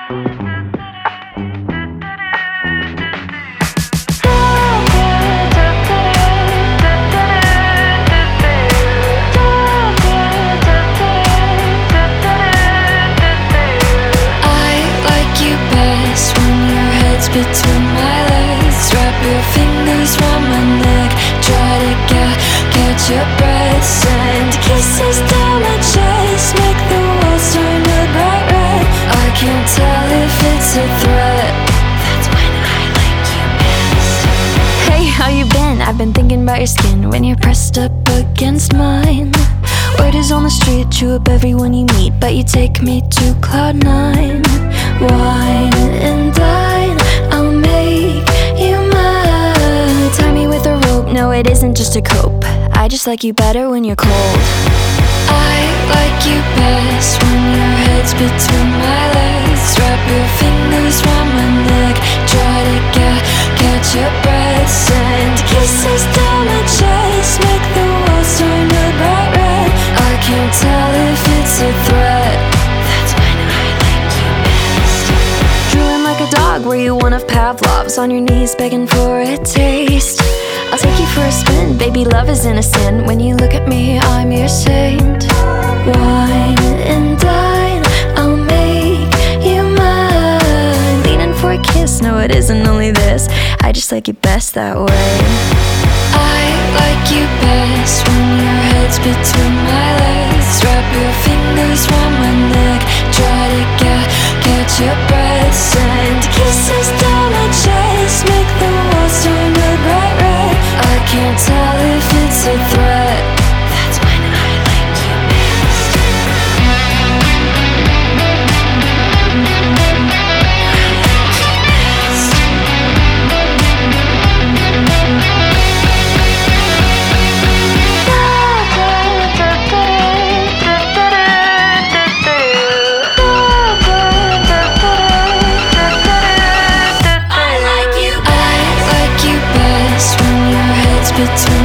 Between my legs, wrap your fingers round my neck, try to catch your breath, send kisses down my chest, make the walls turn to bright red. I can't tell if it's a threat. That's when I like you best. Hey, how you been? I've been thinking about your skin when you're pressed up against mine. Word is on the street, chew up everyone you meet, but you take me to cloud nine. Wine and dine, I'll make you mine. Tie me with a rope, no it isn't just a cope, I just like you better when you're cold. I like you best when your head's between my legs, wrap your fingers round my neck, try to catch your breath, send kisses down my chest, make the walls turn to bright red. I can't tell if it's a threat. That's when I like you best. Drooling like a dog, were you one of Pavlov's, on your knees begging for a taste? I'll take you for a spin, baby love is innocent, when you look at me I'm your saint. Wine and dine, I'll make you mine. Leaning for a kiss, no it isn't only this, I just like you best that way. I like you best when your head's between my legs, wrap your fingers round my neck, try to catch your breath, send kisses down my chest, make the walls turn to bright red. I can't tell if it's a threat. That's when I like you best. I like you best when your head's between